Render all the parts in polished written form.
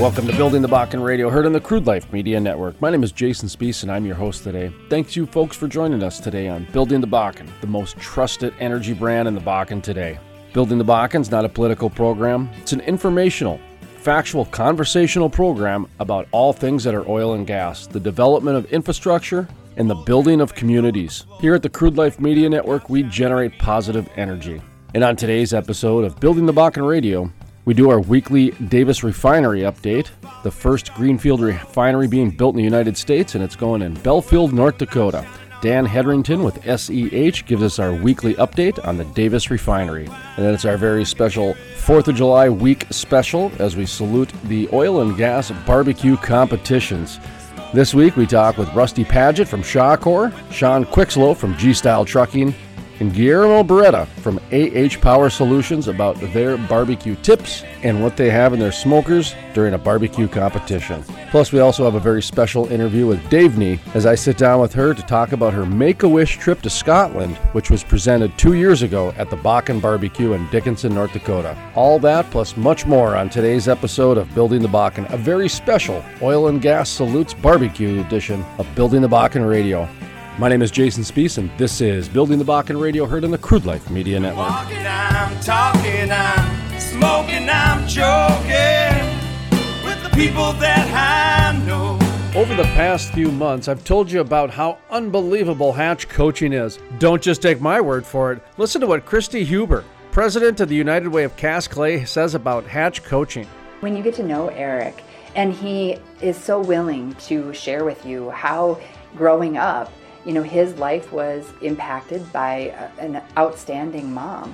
Welcome to Building the Bakken Radio, heard on the Crude Life Media Network. My name is Jason Spees, and I'm your host today. Thanks you folks for joining us today on Building the Bakken, the most trusted energy brand in the Bakken today. Building the Bakken is not a political program. It's an informational, factual, conversational program about all things that are oil and gas, the development of infrastructure, and the building of communities. Here at the Crude Life Media Network, we generate positive energy. And on today's episode of Building the Bakken Radio, we do our weekly Davis Refinery update, the first greenfield refinery being built in the United States, and it's going in Belfield, North Dakota. Dan Hedrington with SEH gives us our weekly update on the Davis Refinery. And then it's our very special 4th of July week special as we salute the oil and gas barbecue competitions. This week we talk with Rusty Paget from Shawcor, Sean Quickslow from G-Style Trucking, and Guillermo Beretta from AH Power Solutions about their barbecue tips and what they have in their smokers during a barbecue competition. Plus, we also have a very special interview with Davney as I sit down with her to talk about her Make-A-Wish trip to Scotland, which was presented 2 years ago at the Bakken Barbecue in Dickinson, North Dakota. All that plus much more on today's episode of Building the Bakken, a very special Oil and Gas Salutes Barbecue edition of Building the Bakken Radio. My name is Jason Spees, and this is Building the Bakken Radio, heard on the Crude Life Media Network. Walking, I'm talking, I'm smoking, I'm joking with the people that I know. Over the past few months, I've told you about how unbelievable Hatch Coaching is. Don't just take my word for it. Listen to what Christy Huber, president of the United Way of Cast Clay, says about Hatch Coaching. When you get to know Eric, and he is so willing to share with you how growing up, his life was impacted by an outstanding mom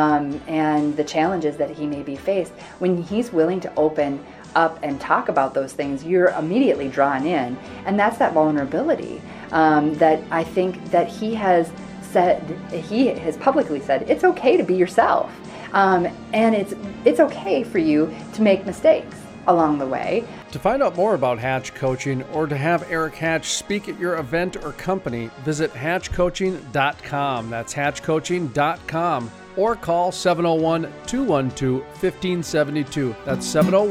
and the challenges that he may be faced. When he's willing to open up and talk about those things, you're immediately drawn in. And that's that vulnerability that I think that he has publicly said, it's okay to be yourself. And it's okay for you to make mistakes along the way. To find out more about Hatch Coaching or to have Eric Hatch speak at your event or company, visit hatchcoaching.com. That's hatchcoaching.com. Or call 701-212-1572. That's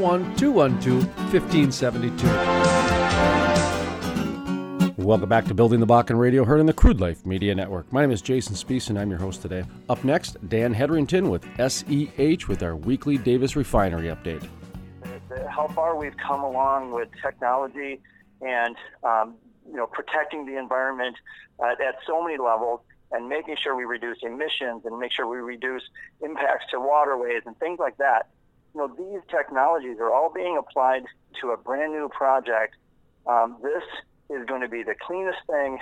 701-212-1572. Welcome back to Building the Bakken Radio, heard on the Crude Life Media Network. My name is Jason Spees, and I'm your host today. Up next, Dan Hedrington with SEH with our weekly Davis Refinery update. How far we've come along with technology and protecting the environment at so many levels, and making sure we reduce emissions and make sure we reduce impacts to waterways and things like that. These technologies are all being applied to a brand new project. This is going to be the cleanest thing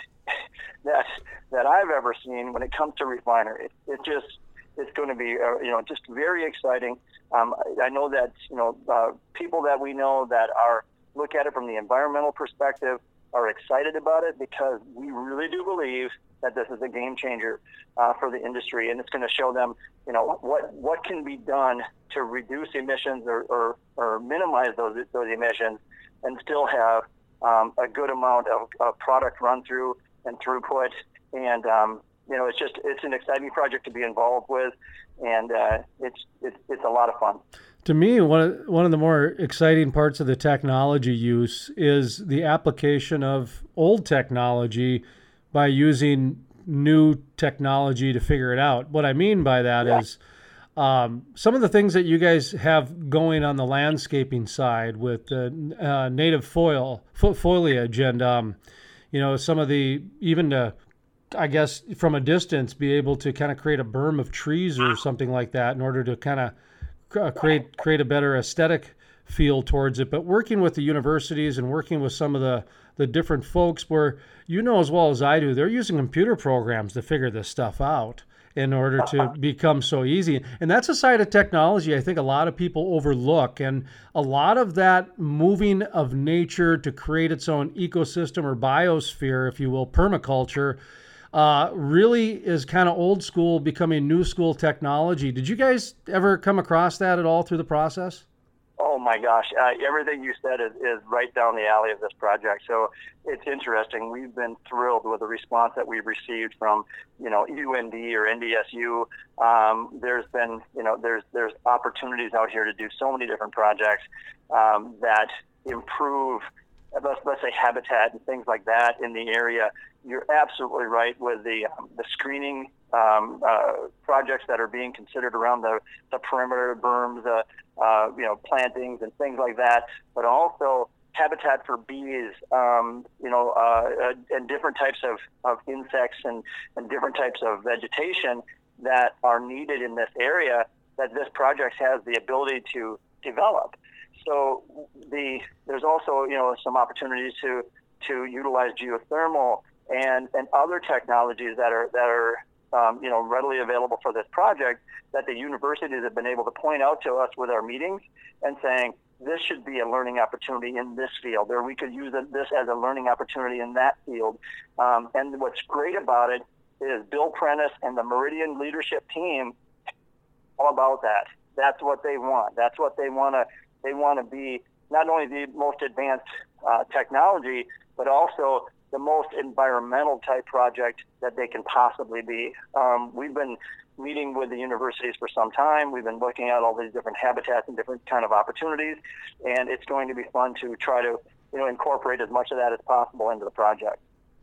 that I've ever seen when it comes to refinery. It's going to be, just very exciting. I know that, people that we know that look at it from the environmental perspective are excited about it because we really do believe that this is a game changer for the industry, and it's going to show them, what can be done to reduce emissions or minimize those emissions and still have a good amount of product run through and throughput. And it's an exciting project to be involved with, and it's a lot of fun. To me, one of the more exciting parts of the technology use is the application of old technology by using new technology to figure it out. What I mean by that is some of the things that you guys have going on the landscaping side with native foliage and some of the, even to, I guess, from a distance, be able to kind of create a berm of trees or something like that in order to kind of create a better aesthetic feel towards it. But working with the universities and working with some of the different folks where, as well as I do, they're using computer programs to figure this stuff out in order to become so easy. And that's a side of technology I think a lot of people overlook. And a lot of that moving of nature to create its own ecosystem or biosphere, if you will, permaculture, really is kind of old school becoming new school technology. Did you guys ever come across that at all through the process? Oh, my gosh, everything you said is right down the alley of this project. So it's interesting. We've been thrilled with the response that we've received from, UND or NDSU. There's been, there's opportunities out here to do so many different projects that improve, let's say, habitat and things like that in the area. You're absolutely right with the screening projects that are being considered around the perimeter berms, plantings and things like that, but also habitat for bees, and different types of insects and different types of vegetation that are needed in this area that this project has the ability to develop. So there's also, some opportunities to utilize geothermal and other technologies that are readily available for this project that the universities have been able to point out to us with our meetings and saying, this should be a learning opportunity in this field, or we could use this as a learning opportunity in that field. And what's great about it is Bill Prentice and the Meridian leadership team all about that. That's what they want. That's what they want to. They want to be not only the most advanced technology, but also the most environmental type project that they can possibly be. We've been meeting with the universities for some time. We've been looking at all these different habitats and different kind of opportunities, and it's going to be fun to try to incorporate as much of that as possible into the project.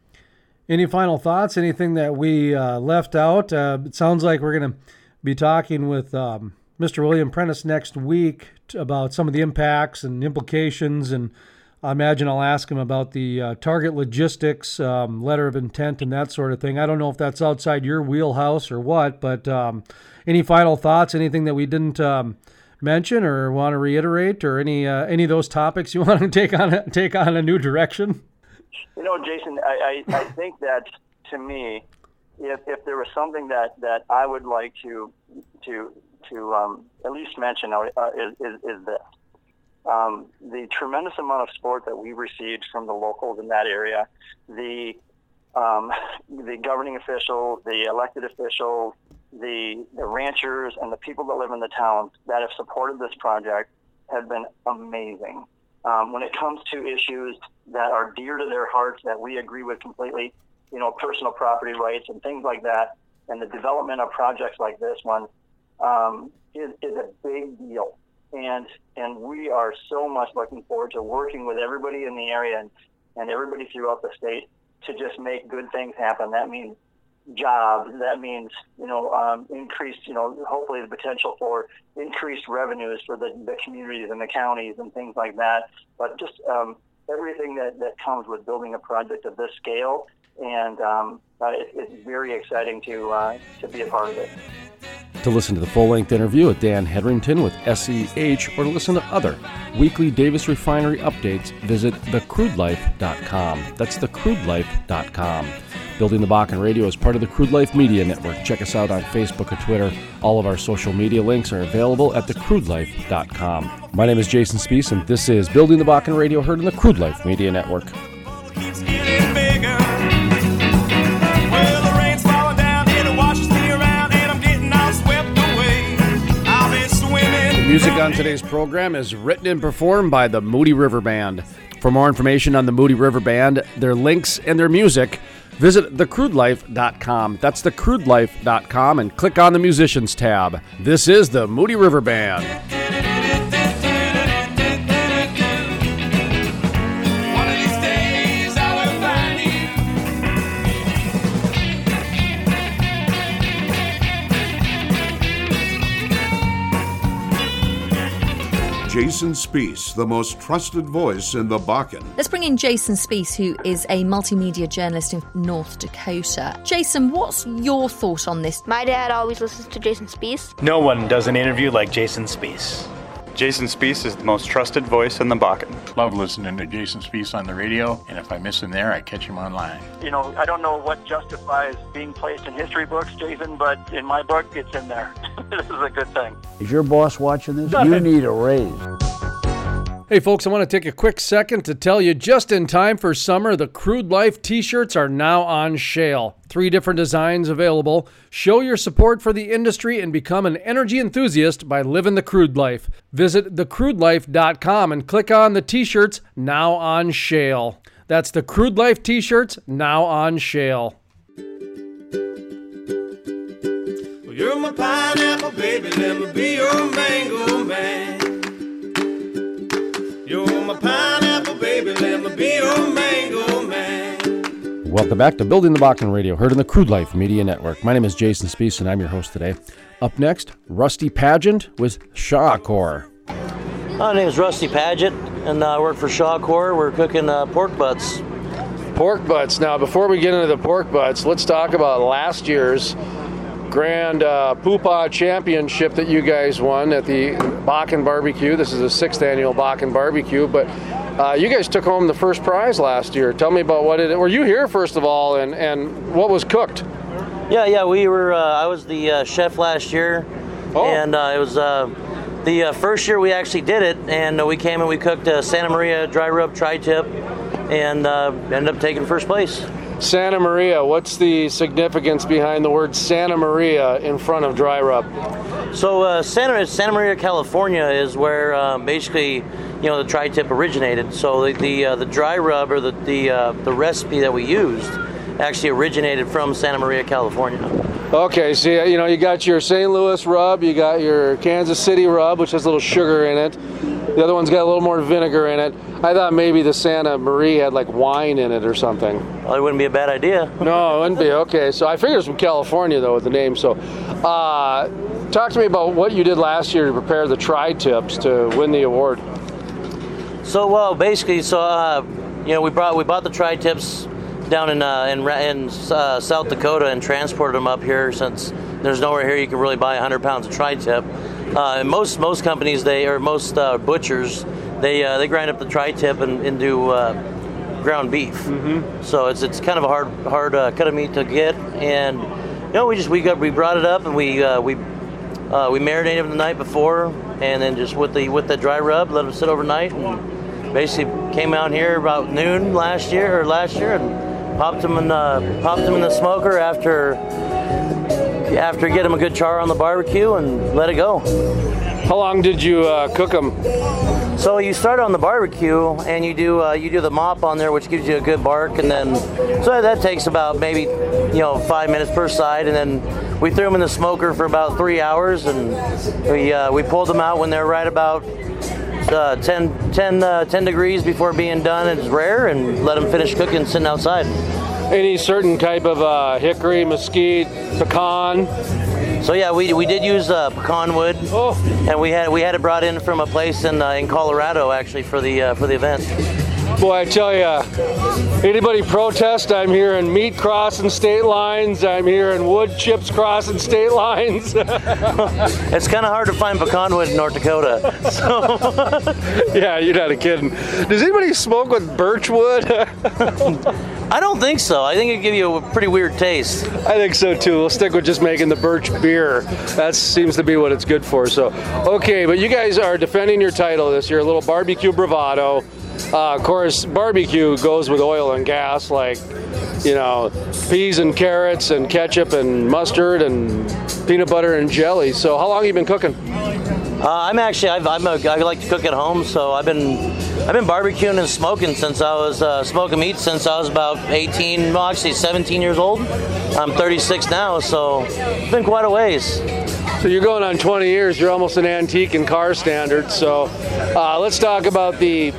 Any final thoughts? Anything that we left out? It sounds like we're going to be talking with Mr. William Prentice next week about some of the impacts and implications, and I imagine I'll ask him about the target logistics, letter of intent, and that sort of thing. I don't know if that's outside your wheelhouse or what, but any final thoughts, anything that we didn't mention or want to reiterate, or any of those topics you want to take on a new direction? Jason, I think that, to me, if there was something that I would like to at least mention is this. The tremendous amount of support that we received from the locals in that area, the governing officials, the elected officials, the ranchers, and the people that live in the towns that have supported this project have been amazing. When it comes to issues that are dear to their hearts that we agree with completely, personal property rights and things like that, and the development of projects like this one is a big deal. And we are so much looking forward to working with everybody in the area and everybody throughout the state to just make good things happen. That means jobs. That means, increased, hopefully the potential for increased revenues for the communities and the counties and things like that. But just everything that comes with building a project of this scale. And it's very exciting to be a part of it. To listen to the full-length interview with Dan Hedrington with SEH, or to listen to other weekly Davis Refinery updates, visit thecrudelife.com. That's thecrudelife.com. Building the Bakken Radio is part of the Crude Life Media Network. Check us out on Facebook or Twitter. All of our social media links are available at thecrudelife.com. My name is Jason Spiess, and this is Building the Bakken Radio, heard on the Crude Life Media Network. Music on today's program is written and performed by the Moody River Band. For more information on the Moody River Band, their links, and their music, visit thecrudelife.com. That's thecrudelife.com, and click on the Musicians tab. This is the Moody River Band. Jason Spiess, the most trusted voice in the Bakken. Let's bring in Jason Spiess, who is a multimedia journalist in North Dakota. Jason, what's your thought on this? My dad always listens to Jason Spiess. No one does an interview like Jason Spiess. Jason Spiess is the most trusted voice in the Bakken. Love listening to Jason Spiess on the radio, and if I miss him there, I catch him online. I don't know what justifies being placed in history books, Jason, but in my book, it's in there. This is a good thing. Is your boss watching this? You need a raise. Hey folks, I want to take a quick second to tell you, just in time for summer, the Crude Life t-shirts are now on sale. 3 different designs available. Show your support for the industry and become an energy enthusiast by living the Crude Life. Visit thecrudelife.com and click on the t-shirts now on sale. That's the Crude Life t-shirts now on sale. Well, you're my pineapple, baby, let me be your mango man. You're my pineapple, baby, let me be your mango man. Welcome back to Building the Bakken Radio, heard on the Crude Life Media Network. My name is Jason Spiess, and I'm your host today. Up next, Rusty Pageant with Shawcor. My name is Rusty Pageant, and I work for Shawcor. We're cooking pork butts. Pork butts. Now, before we get into the pork butts, let's talk about last year's Grand Poopah Championship that you guys won at the Bakken Barbecue. This is the 6th annual Bakken Barbecue, but you guys took home the first prize last year. Tell me about were you here first of all, and what was cooked? Yeah, we were. I was the chef last year, and it was the first year we actually did it, and we came and we cooked Santa Maria dry rub tri-tip, and ended up taking first place. Santa Maria, what's the significance behind the word Santa Maria in front of dry rub? So Santa Maria, California is where basically, the tri-tip originated. So the dry rub, or the recipe that we used, actually originated from Santa Maria, California. Okay, so you got your St. Louis rub, you got your Kansas City rub, which has a little sugar in it. The other one's got a little more vinegar in it. I thought maybe the Santa Maria had like wine in it or something. Well, it wouldn't be a bad idea. No, it wouldn't be. Okay, so I figured it's from California though with the name. So talk to me about what you did last year to prepare the tri-tips to win the award. So basically, we bought the tri-tips down in South Dakota and transported them up here, since there's nowhere here you can really buy 100 pounds of tri-tip. Most companies, most butchers, they grind up the tri-tip and do ground beef. Mm-hmm. So it's kind of a hard cut of meat to get, and we brought it up and we marinated them the night before, and then just with the dry rub, let them sit overnight, and basically came out here about noon last year, and popped them in the smoker after get them a good char on the barbecue and let it go. How long did you cook them? So you start on the barbecue and you do the mop on there, which gives you a good bark, and then so that takes about maybe 5 minutes per side, and then we threw them in the smoker for about 3 hours, and we pulled them out when they're right about 10 degrees before being done. It's rare, and let them finish cooking sitting outside. Any certain type of hickory, mesquite, pecan? So yeah, we did use pecan wood, and we had it brought in from a place in Colorado actually for the event. Boy, I tell you, anybody protest, I'm hearing meat crossing state lines, I'm hearing wood chips crossing state lines. It's kind of hard to find pecan wood in North Dakota. So. Yeah, you're not kidding. Does anybody smoke with birch wood? I don't think so. I think it'd give you a pretty weird taste. I think so too. We'll stick with just making the birch beer. That seems to be what it's good for. So, okay, but you guys are defending your title this year, a little barbecue bravado. Of course, barbecue goes with oil and gas, like, peas and carrots and ketchup and mustard and peanut butter and jelly. So how long have you been cooking? I like to cook at home, so I've been barbecuing and smoking since I was smoking meat since I was about 17 years old. I'm 36 now, so it's been quite a ways. So you're going on 20 years. You're almost an antique in car standards. So let's talk about the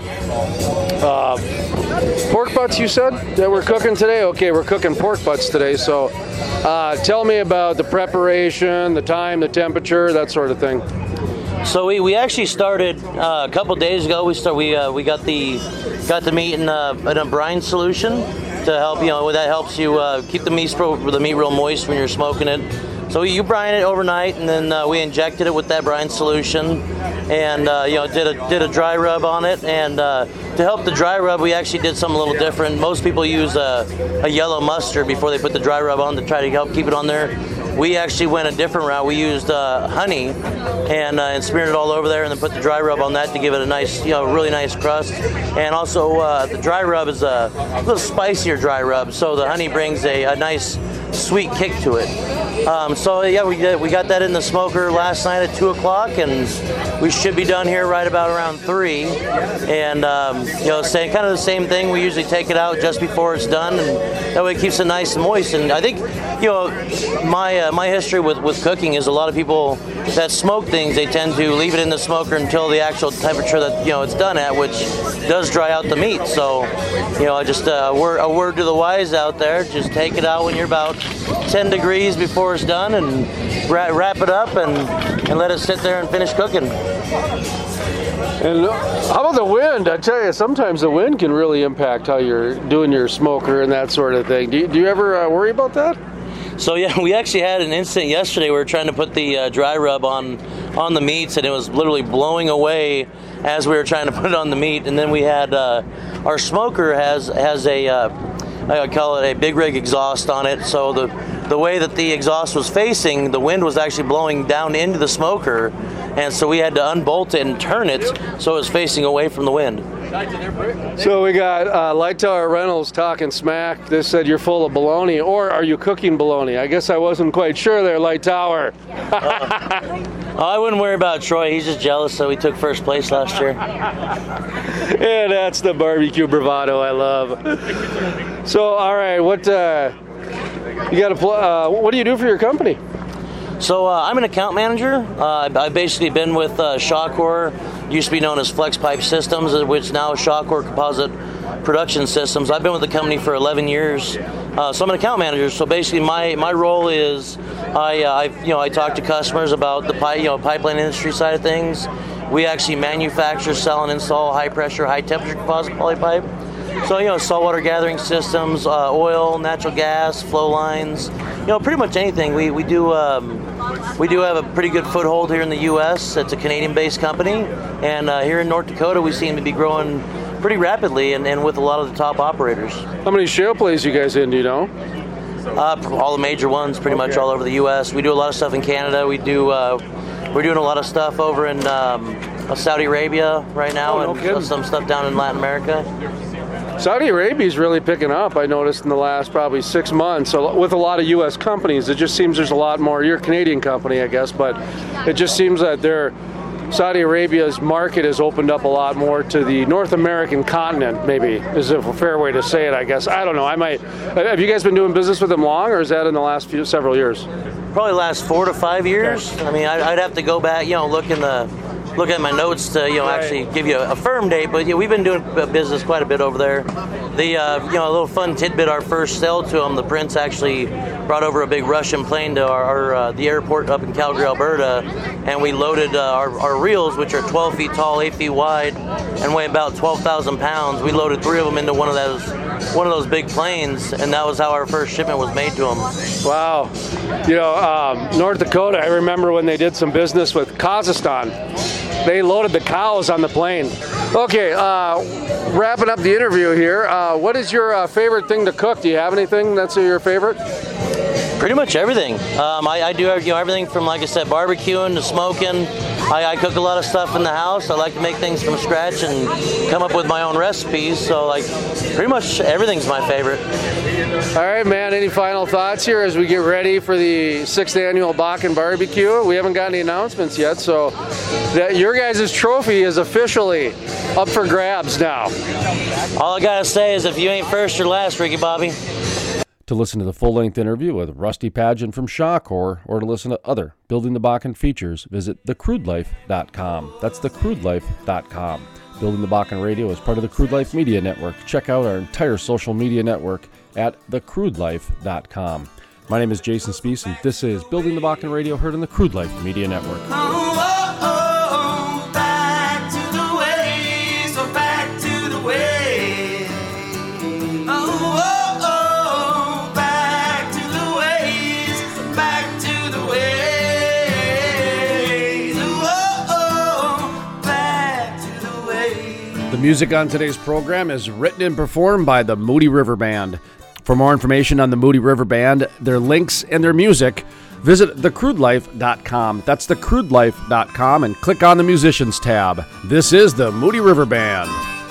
pork butts you said that we're cooking today. Okay, we're cooking pork butts today. So tell me about the preparation, the time, the temperature, that sort of thing. So we actually started a couple days ago. We got the meat in a brine solution to help that helps you keep the meat real moist when you're smoking it. So you brine it overnight, and then we injected it with that brine solution, and did a dry rub on it. And to help the dry rub, we actually did something a little different. Most people use a yellow mustard before they put the dry rub on to try to help keep it on there. We actually went a different route. We used honey and smeared it all over there, and then put the dry rub on that to give it a nice, really nice crust. And also the dry rub is a little spicier dry rub, so the honey brings a nice sweet kick to it. We got that in the smoker last night at 2 o'clock, and we should be done here right about around 3. And saying kind of the same thing. We usually take it out just before it's done, and that way it keeps it nice and moist. And I think my history with cooking is a lot of people that smoke things, they tend to leave it in the smoker until the actual temperature that it's done at, which does dry out the meat. So just a word to the wise out there: just take it out when you're about 10 degrees before it's done, and wrap it up and let it sit there and finish cooking. And how about the wind? I tell you, sometimes the wind can really impact how you're doing your smoker and that sort of thing. Do you ever worry about that? So yeah, we actually had an incident yesterday. We were trying to put the dry rub on the meats, and it was literally blowing away as we were trying to put it on the meat. And then we had our smoker has a I call it a big rig exhaust on it. So the way that the exhaust was facing, the wind was actually blowing down into the smoker, and so we had to unbolt it and turn it so it was facing away from the wind. So we got Light Tower Reynolds talking smack. They said you're full of baloney, or are you cooking baloney? I guess I wasn't quite sure there, Light Tower. I wouldn't worry about Troy. He's just jealous, so he took first place last year. Yeah, that's the barbecue bravado I love. So, all right, what you got to? What do you do for your company? So I'm an account manager. I've basically been with Shawcor, used to be known as Flex Pipe Systems, which now is Shawcor Composite Production Systems. I've been with the company for 11 years. So I'm an account manager. So basically my role is I talk to customers about the pipeline industry side of things. We actually manufacture, sell, and install high pressure, high temperature composite poly pipe. So, saltwater gathering systems, oil, natural gas, flow lines, pretty much anything. We do have a pretty good foothold here in the U.S. It's a Canadian-based company, and here in North Dakota, we seem to be growing pretty rapidly and with a lot of the top operators. How many shale plays you guys in, do you know? All the major ones, pretty much all over the U.S. We do a lot of stuff in Canada. We're doing a lot of stuff over in Saudi Arabia right now, and some stuff down in Latin America. Saudi Arabia is really picking up, I noticed, in the last probably 6 months with a lot of U.S. companies. It just seems there's a lot more. You're a Canadian company, I guess, but it just seems that Saudi Arabia's market has opened up a lot more to the North American continent, maybe, is a fair way to say it, I guess. I don't know. Have you guys been doing business with them long, or is that in the last several years? Probably the last 4 to 5 years. Okay. I mean, I'd have to go back, look at my notes to actually give you a firm date, but we've been doing business quite a bit over there. A little fun tidbit: our first sale to them, the Prince actually brought over a big Russian plane to the airport up in Calgary, Alberta, and we loaded our reels, which are 12 feet tall, 8 feet wide, and weigh about 12,000 pounds. We loaded 3 of them into one of those big planes, and that was how our first shipment was made to them. Wow. North Dakota, I remember when they did some business with Kazakhstan. They loaded the cows on the plane. Okay, wrapping up the interview here. What is your favorite thing to cook? Do you have anything that's your favorite? Pretty much everything. I do everything from, like I said, barbecuing to smoking. I cook a lot of stuff in the house. I like to make things from scratch and come up with my own recipes. So, pretty much everything's my favorite. All right, man. Any final thoughts here as we get ready for the 6th annual Bakken Barbecue? We haven't got any announcements yet, so your guys' trophy is officially up for grabs now. All I gotta say is, if you ain't first, you're last, Ricky Bobby. To listen to the full-length interview with Rusty Pageant from Shawcor, or to listen to other Building the Bakken features, visit thecrudelife.com. That's thecrudelife.com. Building the Bakken Radio is part of the Crude Life Media Network. Check out our entire social media network at thecrudelife.com. My name is Jason Spiess, and this is Building the Bakken Radio, heard on the Crude Life Media Network. Back to the ways, oh, back to the ways. Back to the ways, back to the ways. Back to the ways. The music on today's program is written and performed by the Moody River Band. For more information on the Moody River Band, their links, and their music, Visit thecrudelife.com. That's thecrudelife.com and click on the Musicians tab. This is the Moody River Band.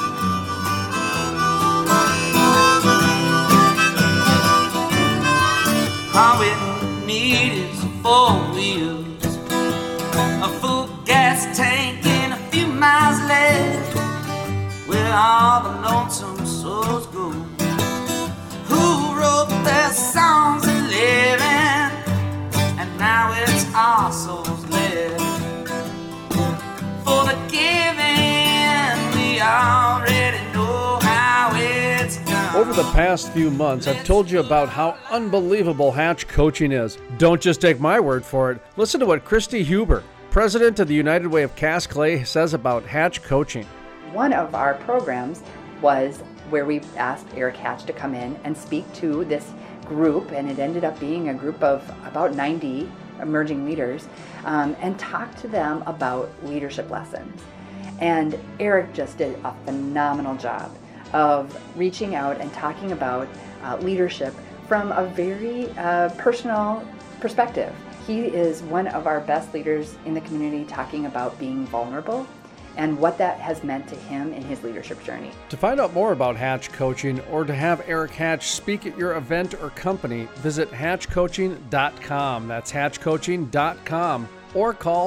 All we need is 4 wheels, a full gas tank, and a few miles left, where all the lonesome souls go. Who wrote their songs of living, and now it's our souls left. For the giving, we already know how it's done. Over the past few months, I've told you about how unbelievable Hatch coaching is. Don't just take my word for it. Listen to what Christy Huber, president of the United Way of Cast Clay, says about Hatch coaching. One of our programs was where we asked Eric Hatch to come in and speak to this group, and it ended up being a group of about 90 emerging leaders, and talk to them about leadership lessons. And Eric just did a phenomenal job of reaching out and talking about leadership from a very personal perspective. He is one of our best leaders in the community, talking about being vulnerable and what that has meant to him in his leadership journey. To find out more about Hatch Coaching or to have Eric Hatch speak at your event or company, visit hatchcoaching.com. That's hatchcoaching.com. Or call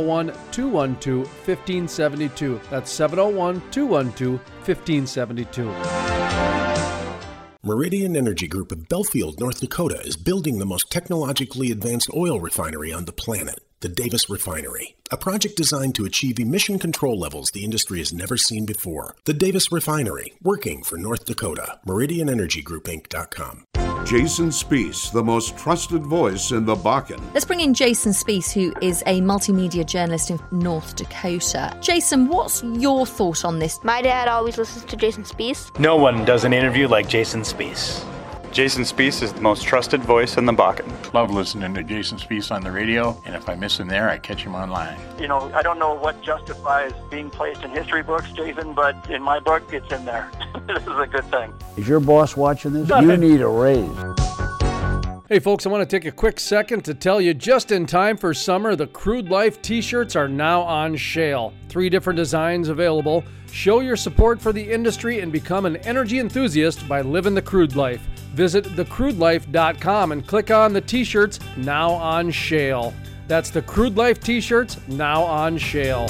701-212-1572. That's 701-212-1572. Meridian Energy Group of Belfield, North Dakota is building the most technologically advanced oil refinery on the planet, the Davis Refinery, a project designed to achieve emission control levels the industry has never seen before. The Davis Refinery, working for North Dakota. MeridianEnergyGroupInc.com. Jason Spiess, the most trusted voice in the Bakken. Let's bring in Jason Spiess, who is a multimedia journalist in North Dakota. Jason, what's your thought on this? My dad always listens to Jason Spiess. No one does an interview like Jason Spiess. Jason Spiess is the most trusted voice in the Bakken. Love listening to Jason Spiess on the radio, and if I miss him there, I catch him online. You know, I don't know what justifies being placed in history books, Jason, but in my book, it's in there. This is a good thing. Is your boss watching this? You need a raise. Hey folks, I want to take a quick second to tell you, just in time for summer, the Crude Life t-shirts are now on sale. 3 different designs available. Show your support for the industry and become an energy enthusiast by living the Crude Life. Visit thecrudelife.com and click on the t-shirts now on sale. That's the Crude Life t-shirts now on sale.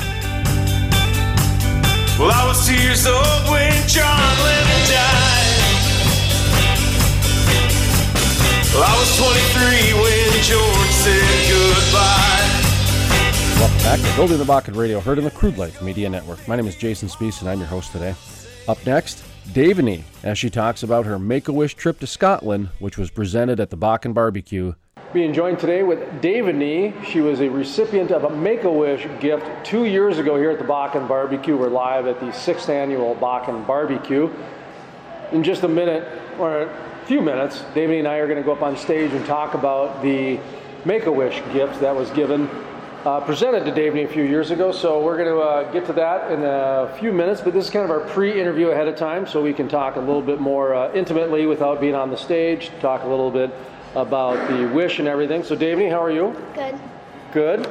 Well, I was 2 years old when John Lennon died. Well, I was 23 when George said goodbye. Welcome back to Building the Bakken Radio, heard on the Crude Life Media Network. My name is Jason Spiess, and I'm your host today. Up next, Davani, as she talks about her Make-A-Wish trip to Scotland, which was presented at the Bakken Barbecue. Being joined today with Davani. She was a recipient of a Make-A-Wish gift 2 years ago here at the Bakken Barbecue. We're live at the 6th annual Bakken Barbecue. In just a minute, or a few minutes, Davani and I are going to go up on stage and talk about the Make-A-Wish gift that was given, presented to Davani a few years ago. So we're going to get to that in a few minutes, but this is kind of our pre-interview ahead of time, so we can talk a little bit more intimately without being on the stage, talk a little bit about the wish and everything. So Davani, how are you? Good. Good.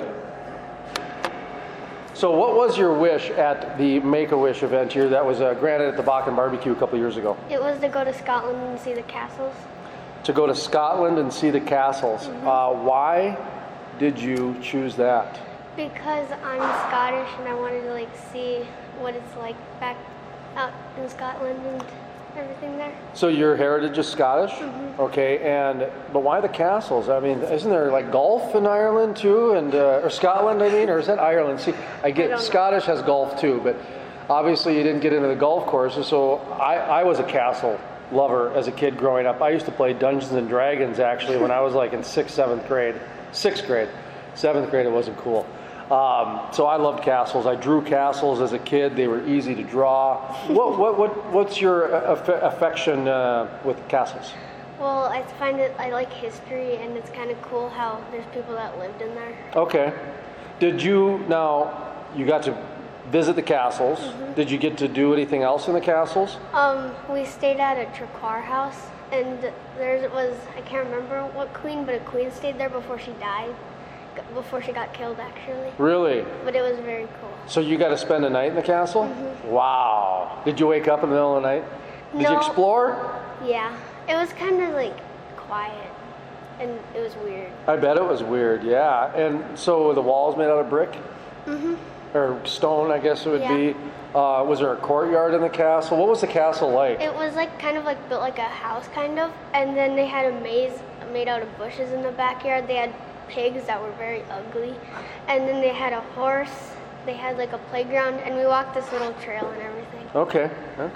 So what was your wish at the Make-A-Wish event here that was granted at the Bakken Barbecue a couple years ago? It was to go to Scotland and see the castles. To go to Scotland and see the castles. Mm-hmm. Why did you choose that? Because I'm Scottish and I wanted to see what it's like back out in Scotland and everything there. So your heritage is Scottish? Mm-hmm. Okay, but why the castles? I mean, isn't there golf in Ireland too, and or Scotland? I mean, or is that Ireland? See, I get Scottish has golf too, but obviously you didn't get into the golf courses. So I was a castle lover as a kid growing up. I used to play Dungeons and Dragons actually when I was in 6th, 7th grade. 6th grade. 7th grade it wasn't cool. So I loved castles. I drew castles as a kid. They were easy to draw. What's your affection with castles? Well, I find it, I like history, and it's kind of cool how there's people that lived in there. Okay. You got to visit the castles. Mm-hmm. Did you get to do anything else in the castles? We stayed at a Traquair house. and there was, I can't remember what queen, but a queen stayed there before she died, before she got killed actually. Really? But it was very cool. So you got to spend a night in the castle? Mm-hmm. Wow. Did you wake up in the middle of the night? Did you explore? Yeah. It was kind of like quiet, and it was weird. I bet it was weird, yeah. And so the walls made out of brick? Mm-hmm. Or stone, I guess it would be. Was there a courtyard in the castle? What was the castle like? It was like kind of like built like a house kind of, and then they had a maze made out of bushes in the backyard. They had pigs that were very ugly, and then they had a horse. They had like a playground, and we walked this little trail and everything. Okay.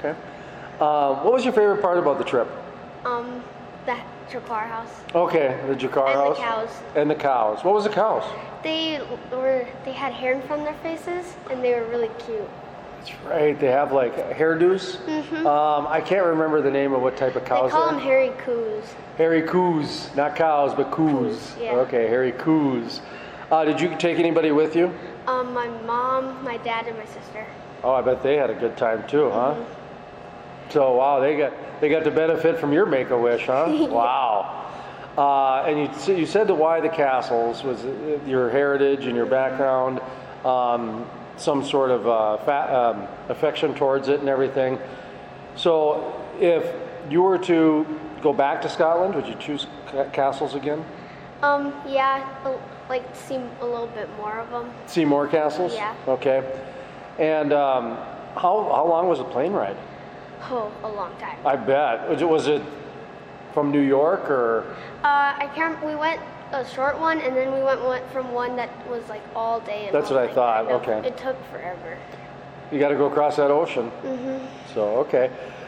What was your favorite part about the trip? The Jakar house. Okay, the Jakar house. And the cows. And the cows. What was the cows? They had hair in front of their faces, and they were really cute. That's right. They have like hairdos. Mm-hmm. I can't remember the name of what type of cows. They call them hairy coos. Hairy coos, not cows, but coos. Yeah. Okay, hairy coos. Did you take anybody with you? My mom, my dad, and my sister. Oh, I bet they had a good time too, huh? Mm-hmm. So wow, they got to benefit from your Make-A-Wish, huh? Wow. And you said that why the castles was your heritage and your background, some sort of affection towards it and everything. So if you were to go back to Scotland, would you choose castles again? Yeah, like see a little bit more of them. See more castles? Yeah. Okay. And how long was the plane ride? Oh, a long time. I bet. Was it from New York or? We went a short one, and then we went from one that was like all day. That's what I thought. Kind of. Okay. It took forever. You got to go across that ocean. Mm-hmm. So okay.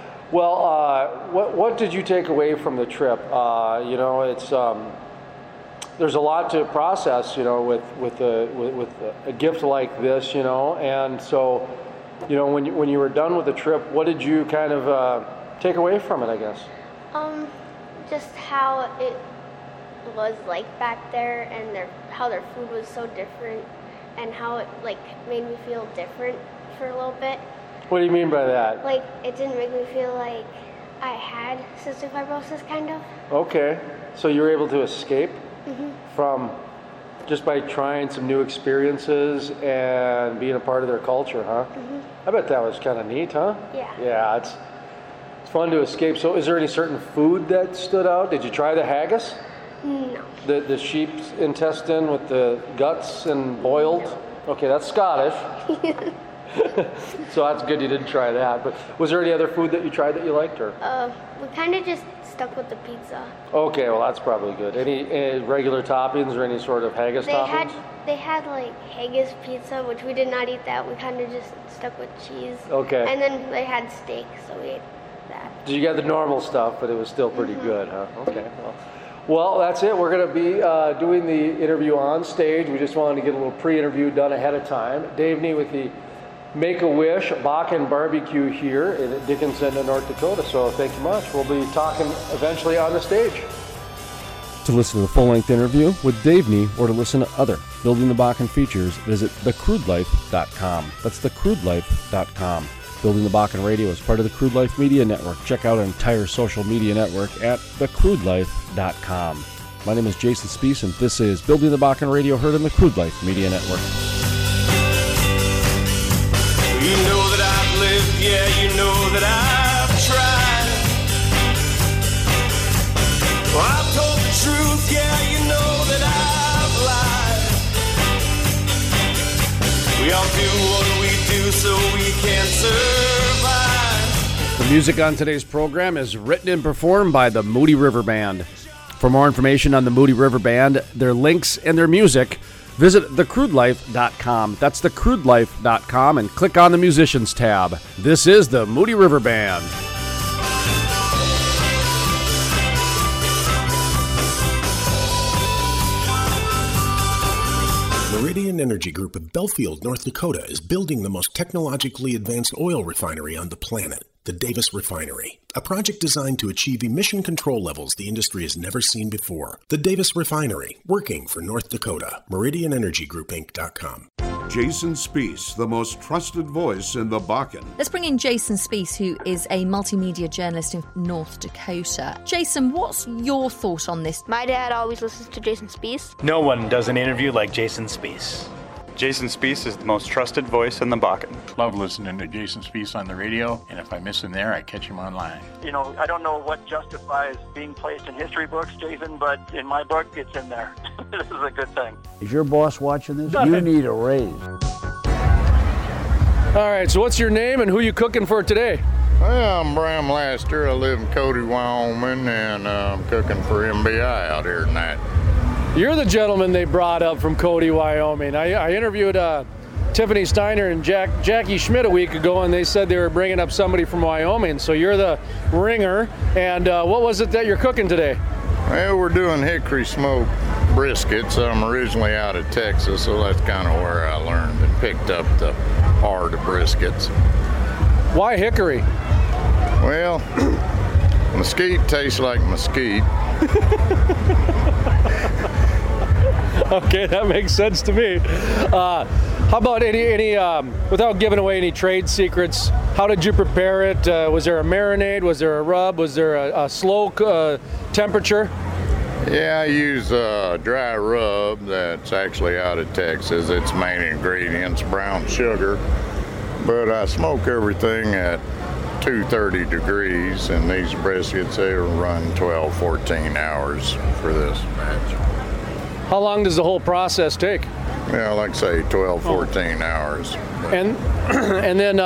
Well, what did you take away from the trip? It's there's a lot to process, with a gift like this, and so, when you were done with the trip, what did you kind of take away from it, I guess? Just how it was like back there, and how their food was so different, and how it like made me feel different for a little bit. What do you mean by that? Like, it didn't make me feel like I had cystic fibrosis, kind of. Okay, so you were able to escape Mm-hmm. from just by trying some new experiences and being a part of their culture, huh? Mm-hmm. I bet that was kind of neat, huh? Yeah. Yeah, it's fun to escape. So is there any certain food that stood out? Did you try the haggis? No. The sheep's intestine with the guts and boiled? No. Okay, that's Scottish. So that's good you didn't try that. But was there any other food that you tried that you liked? Or? We kind of just stuck with the pizza. Okay, well that's probably good. Any regular toppings or any sort of haggis toppings? They had like haggis pizza, which we did not eat that. We kind of just stuck with cheese. Okay. And then they had steak, so we ate that. So you got the normal stuff, but it was still pretty good, huh? Okay. Well, that's it. We're going to be doing the interview on stage. We just wanted to get a little pre-interview done ahead of time. Dave Nee with the Make-A-Wish Bakken Barbecue here in Dickinson, North Dakota. So thank you much. We'll be talking eventually on the stage. To listen to the full-length interview with Dave Nee or to listen to other Building the Bakken features, visit thecrudelife.com. That's thecrudelife.com. Building the Bakken Radio is part of the Crude Life Media Network. Check out our entire social media network at thecrudelife.com. My name is Jason Spiess, and this is Building the Bakken Radio, heard on the Crude Life Media Network. You know that I've lived, yeah, you know that I've tried. Well, I've told the truth, yeah, you know that I've lied. We all do what we do so we can survive. The music on today's program is written and performed by the Moody River Band. For more information on the Moody River Band, their links, and their music, visit thecrudelife.com. That's thecrudelife.com, and click on the Musicians tab. This is the Moody River Band. Meridian Energy Group of Belfield, North Dakota is building the most technologically advanced oil refinery on the planet, the Davis Refinery, a project designed to achieve emission control levels the industry has never seen before. The Davis Refinery, working for North Dakota. MeridianEnergyGroupInc.com. Jason Spiess, the most trusted voice in the Bakken. Let's bring in Jason Spiess, who is a multimedia journalist in North Dakota. Jason, what's your thought on this? My dad always listens to Jason Spiess. No one does an interview like Jason Spiess. Jason Spiess is the most trusted voice in the Bakken. Love listening to Jason Spiess on the radio, and if I miss him there, I catch him online. You know, I don't know what justifies being placed in history books, Jason, but in my book, it's in there. This is a good thing. Is your boss watching this? You need a raise. All right, so what's your name and who you cooking for today? Well, I'm Bram Laster. I live in Cody, Wyoming, and I'm cooking for MBI out here tonight. You're the gentleman they brought up from Cody, Wyoming. I interviewed Tiffany Steiner and Jackie Schmidt a week ago, and they said they were bringing up somebody from Wyoming. So you're the ringer. And what was it that you're cooking today? Well, we're doing hickory smoked briskets. I'm originally out of Texas, so that's kind of where I learned and picked up the art of briskets. Why hickory? Well, mesquite tastes like mesquite. Okay, that makes sense to me. How about any without giving away any trade secrets, how did you prepare it? Was there a marinade? Was there a rub? Was there a slow temperature? Yeah, I use dry rub that's actually out of Texas. Its main ingredient's brown sugar. But I smoke everything at 230 degrees, and these briskets, they run 12, 14 hours for this batch. How long does the whole process take? Yeah, like I say, 12, 14 hours. And then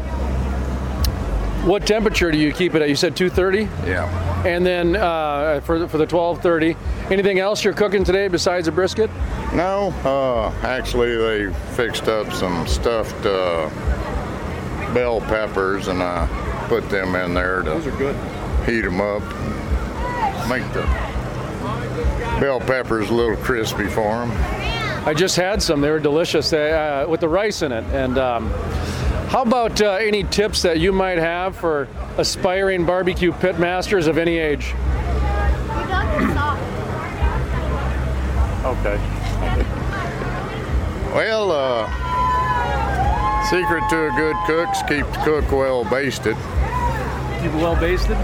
what temperature do you keep it at? You said 230? Yeah. And then for the 1230, anything else you're cooking today besides a brisket? No, actually they fixed up some stuffed bell peppers, and I put them in there to Those are good. Heat them up, make the bell peppers a little crispy for them. I just had some. They were delicious with the rice in it. And how about any tips that you might have for aspiring barbecue pit masters of any age? Okay. Well, secret to a good cook's keep the cook well basted. Keep it well basted?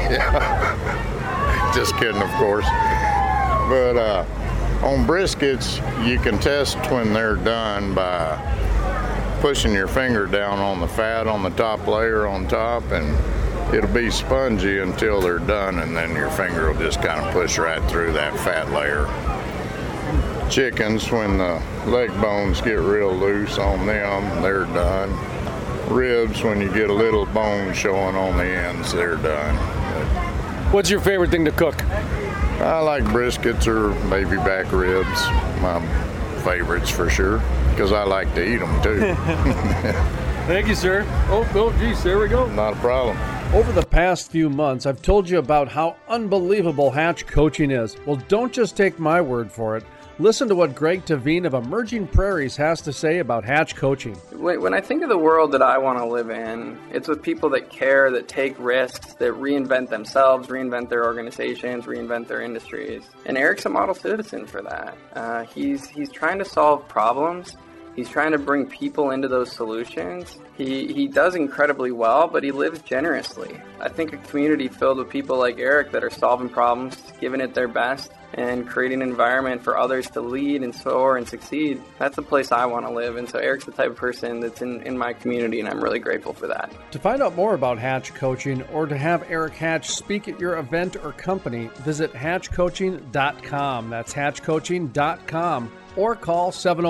Yeah. Just kidding, of course. But on briskets, you can test when they're done by pushing your finger down on the fat on the top layer on top, and it'll be spongy until they're done, and then your finger will just kind of push right through that fat layer. Chickens, when the leg bones get real loose on them, they're done. Ribs, when you get a little bone showing on the ends, they're done. What's your favorite thing to cook? I like briskets or baby back ribs, my favorites for sure, because I like to eat them too. Thank you, sir. Oh, geez, there we go. Not a problem. Over the past few months, I've told you about how unbelievable Hatch Coaching is. Well, don't just take my word for it. Listen to what Greg Tavine of Emerging Prairies has to say about Hatch Coaching. When I think of the world that I want to live in, it's with people that care, that take risks, that reinvent themselves, reinvent their organizations, reinvent their industries. And Eric's a model citizen for that. He's trying to solve problems. He's trying to bring people into those solutions. He does incredibly well, but he lives generously. I think a community filled with people like Eric that are solving problems, giving it their best, and creating an environment for others to lead and soar and succeed, that's the place I want to live. And so Eric's the type of person that's in my community, and I'm really grateful for that. To find out more about Hatch Coaching or to have Eric Hatch speak at your event or company, visit hatchcoaching.com. That's hatchcoaching.com. Or call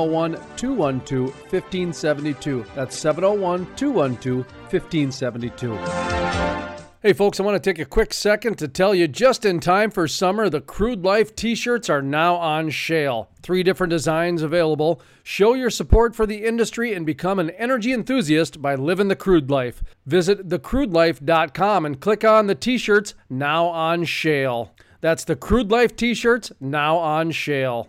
701-212-1572. That's 701-212-1572. Hey folks, I want to take a quick second to tell you, just in time for summer, the Crude Life t-shirts are now on sale. 3 different designs available. Show your support for the industry and become an energy enthusiast by living the Crude Life. Visit thecrudelife.com and click on the t-shirts now on sale. That's the Crude Life t-shirts now on sale.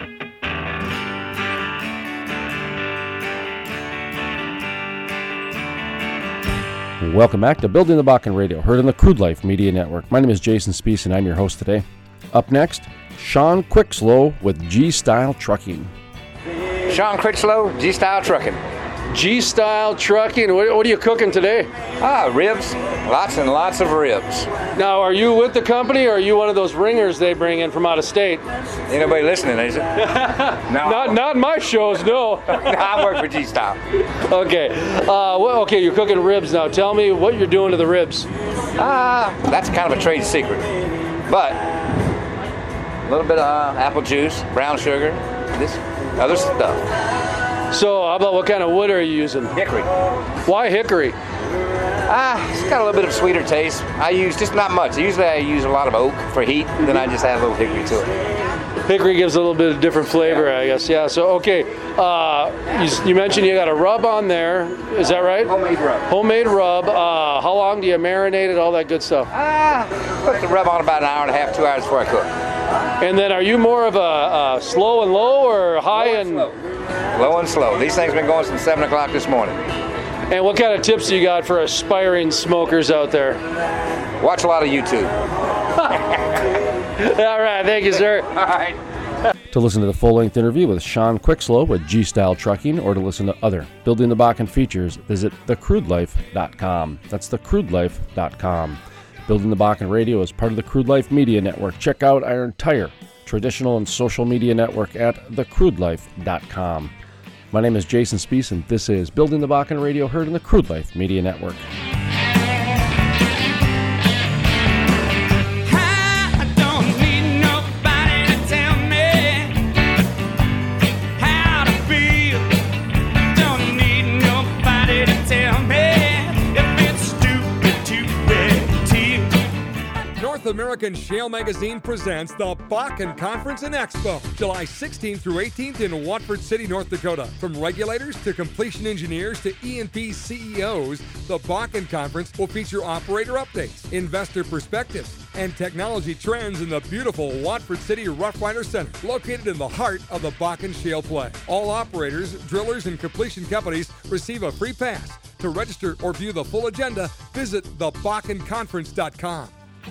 Welcome back to Building the Bakken Radio, heard on the Crude Life Media Network. My name is Jason Spiess, and I'm your host today. Up next, Sean Quickslow with G-Style Trucking. Sean Critchlow, G-Style Trucking. G-Style Trucking. What are you cooking today? Ribs. Lots and lots of ribs. Now, are you with the company, or are you one of those ringers they bring in from out of state? Ain't nobody listening, is it? No. Not in my shows, no. I work for G-Style. Okay. Okay, you're cooking ribs now. Tell me what you're doing to the ribs. That's kind of a trade secret. But a little bit of apple juice, brown sugar, this other stuff. So, how about what kind of wood are you using? Hickory. Why hickory? It's got a little bit of sweeter taste. I use just not much. Usually I use a lot of oak for heat, and then I just add a little hickory to it. Hickory gives a little bit of different flavor, I guess. Yeah, so, okay. You mentioned you got a rub on there. Is that right? Homemade rub. Homemade rub. How long do you marinate it, all that good stuff? Put the rub on about an hour and a half, 2 hours before I cook. And then are you more of a slow and low or high and slow? Low and slow. These things have been going since 7 o'clock this morning. And what kind of tips do you got for aspiring smokers out there? Watch a lot of YouTube. All right, thank you, sir. All right. To listen to the full-length interview with Sean Quickslow with G-Style Trucking, or to listen to other Building the Bakken features, visit thecrudelife.com. That's thecrudelife.com. Building the Bakken Radio is part of the Crude Life Media Network. Check out our entire traditional and social media network at thecrudelife.com. My name is Jason Spees, and this is Building the Bakken Radio, heard in the Crude Life Media Network. North American Shale Magazine presents the Bakken Conference and Expo, July 16th through 18th in Watford City, North Dakota. From regulators to completion engineers to E&P CEOs, the Bakken Conference will feature operator updates, investor perspectives, and technology trends in the beautiful Watford City Roughrider Center, located in the heart of the Bakken Shale play. All operators, drillers, and completion companies receive a free pass. To register or view the full agenda, visit thebakkenconference.com.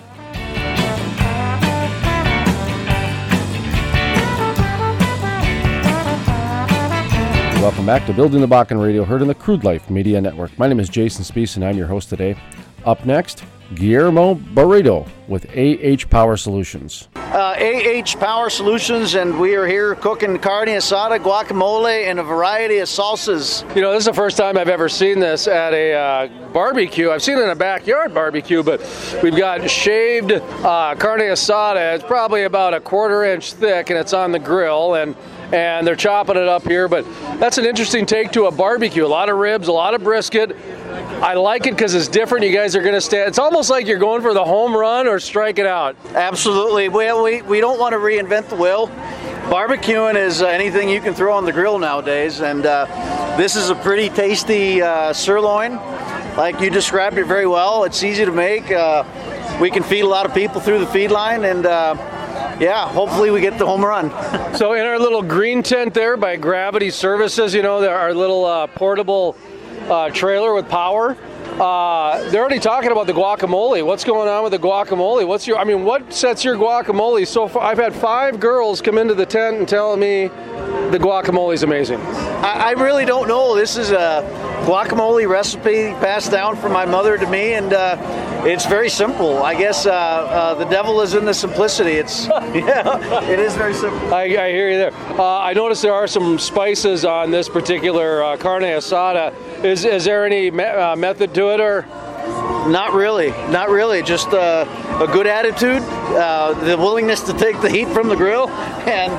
Welcome back to Building the Bakken Radio, heard in the Crude Life Media Network. My name is Jason Spees, and I'm your host today. Up next, Guillermo Barreto with AH Power Solutions. AH Power Solutions, and we are here cooking carne asada, guacamole, and a variety of salsas. You know, this is the first time I've ever seen this at a barbecue. I've seen it in a backyard barbecue, but we've got shaved carne asada. It's probably about a 1/4 inch thick, and it's on the grill, and they're chopping it up here. But that's an interesting take to a barbecue. A lot of ribs, a lot of brisket. I like it because it's different. You guys are going to stand. It's almost like you're going for the home run or strike it out. Absolutely. Well, we don't want to reinvent the wheel. Barbecuing is anything you can throw on the grill nowadays, and this is a pretty tasty sirloin. Like you described it very well. It's easy to make. We can feed a lot of people through the feed line, and yeah, hopefully we get the home run. So in our little green tent there by Gravity Services, you know, our little portable trailer with power. They're already talking about the guacamole. What's going on with the guacamole? What sets your guacamole so far? I've had 5 girls come into the tent and tell me the guacamole is amazing. I really don't know. This is a guacamole recipe passed down from my mother to me, and it's very simple. I guess the devil is in the simplicity. It is very simple. I hear you there. I noticed there are some spices on this particular carne asada. Is there any method to it, or? Not really. Just a good attitude, the willingness to take the heat from the grill, and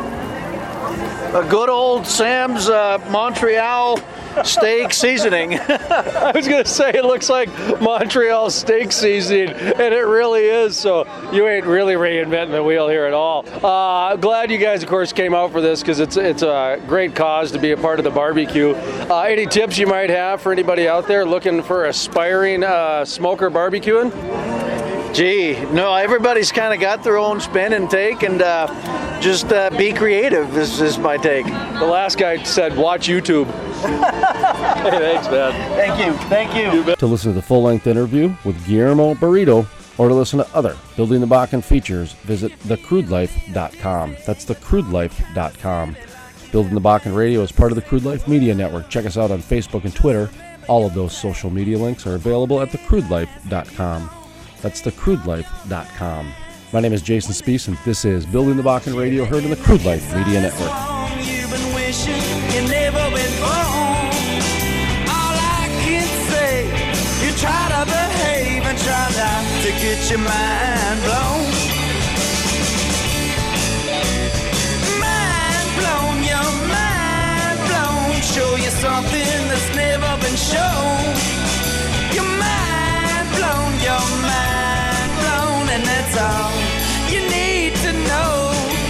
a good old Sam's Montreal steak seasoning. I was going to say, it looks like Montreal steak seasoning, and it really is, so you ain't really reinventing the wheel here at all. Glad you guys, of course, came out for this, because it's a great cause to be a part of the barbecue. Any tips you might have for anybody out there looking for aspiring smoker barbecuing? Gee, no, everybody's kind of got their own spin and take, and just be creative is my take. The last guy said, watch YouTube. Hey, thanks, man. Thank you. To listen to the full-length interview with Guillermo Barreto, or to listen to other Building the Bakken features, visit thecrudelife.com. That's thecrudelife.com. Building the Bakken Radio is part of the Crude Life Media Network. Check us out on Facebook and Twitter. All of those social media links are available at thecrudelife.com. That's thecrudelife.com. My name is Jason Spiess, and this is Building the Bakken Radio, heard in the Crude Life Media Network. You've been wishing you never been born. All I can say, you try to behave and try not to get your mind blown. Mind blown, your mind blown. Show you something that's never been shown. Your mind blown, your mind blown, and that's all you need to know.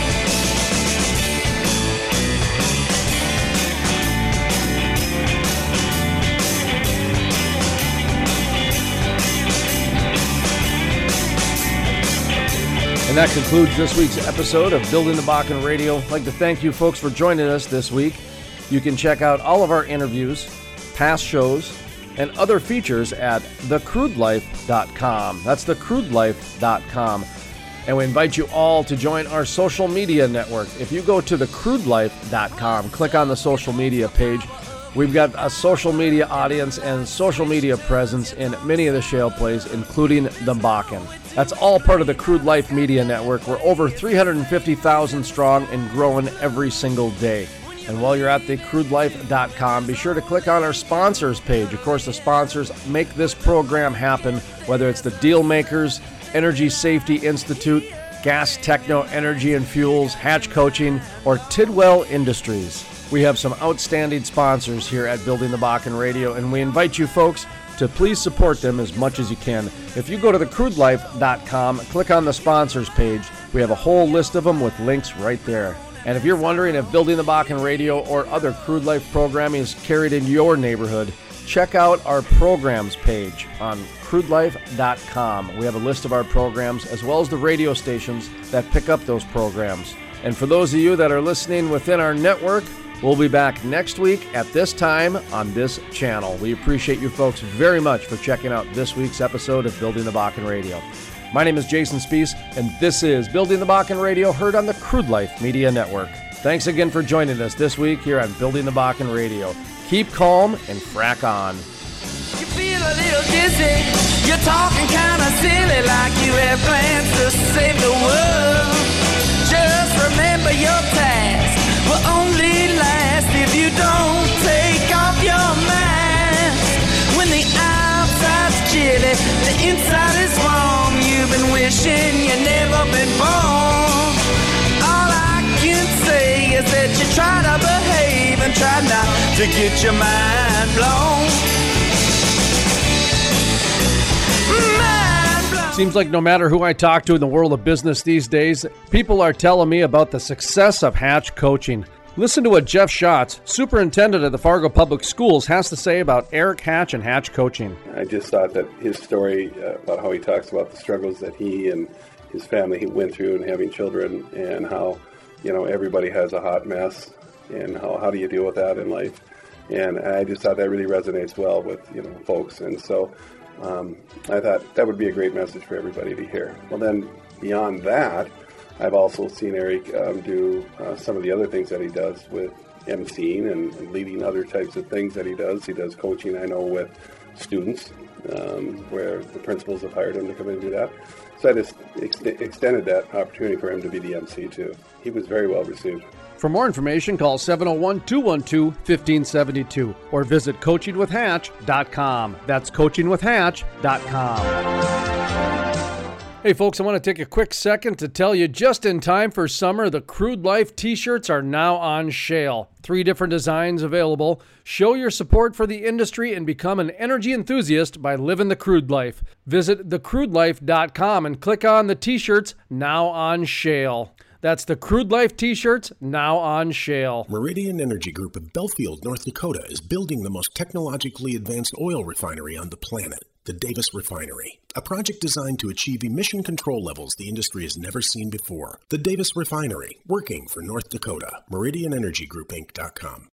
And that concludes this week's episode of Building the Bakken Radio. I'd like to thank you folks for joining us this week. You can check out all of our interviews, past shows, and other features at thecrudelife.com. That's thecrudelife.com. And we invite you all to join our social media network. If you go to thecrudelife.com, click on the social media page. We've got a social media audience and social media presence in many of the shale plays, including the Bakken. That's all part of the Crude Life Media Network. We're over 350,000 strong and growing every single day. And while you're at thecrudelife.com, be sure to click on our sponsors page. Of course, the sponsors make this program happen, whether it's the Deal Makers, Energy Safety Institute, Gas Techno Energy and Fuels, Hatch Coaching, or Tidwell Industries. We have some outstanding sponsors here at Building the Bakken Radio, and we invite you folks to please support them as much as you can. If you go to thecrudelife.com, click on the sponsors page, we have a whole list of them with links right there. And if you're wondering if Building the Bakken Radio or other Crude Life programming is carried in your neighborhood, check out our programs page on crudelife.com. We have a list of our programs as well as the radio stations that pick up those programs. And for those of you that are listening within our network, we'll be back next week at this time on this channel. We appreciate you folks very much for checking out this week's episode of Building the Bakken Radio. My name is Jason Spiess, and this is Building the Bakken Radio, heard on the Crude Life Media Network. Thanks again for joining us this week here on Building the Bakken Radio. Keep calm and frack on. You feel a little dizzy, you're talking kind of silly like you have plans to save the world. Just remember your task will only last if you don't take off your mask. When the outside's chilly, the inside is warm. You've been wishing you never been born. All I can say is that you try to behave and try not to get your mind blown. Seems like no matter who I talk to in the world of business these days, people are telling me about the success of Hatch Coaching. Listen to what Jeff Schatz, superintendent of the Fargo Public Schools, has to say about Eric Hatch and Hatch Coaching. I just thought that his story about how he talks about the struggles that he and his family went through and having children, and how, you know, everybody has a hot mess, and how do you deal with that in life. And I just thought that really resonates well with, you know, folks. And so I thought that would be a great message for everybody to hear. Well, then beyond that, I've also seen Eric do some of the other things that he does with emceeing and leading other types of things that he does. He does coaching, I know, with students, where the principals have hired him to come in and do that. So I just extended that opportunity for him to be the MC too. He was very well received. For more information, call 701-212-1572 or visit coachingwithhatch.com. That's coachingwithhatch.com. Hey folks, I want to take a quick second to tell you, just in time for summer, the Crude Life t-shirts are now on sale. 3 different designs available. Show your support for the industry and become an energy enthusiast by living the Crude Life. Visit thecrudelife.com and click on the t-shirts now on sale. That's the Crude Life t-shirts now on sale. Meridian Energy Group of Belfield, North Dakota is building the most technologically advanced oil refinery on the planet, the Davis Refinery. A project designed to achieve emission control levels the industry has never seen before. The Davis Refinery, working for North Dakota. MeridianEnergyGroupInc.com.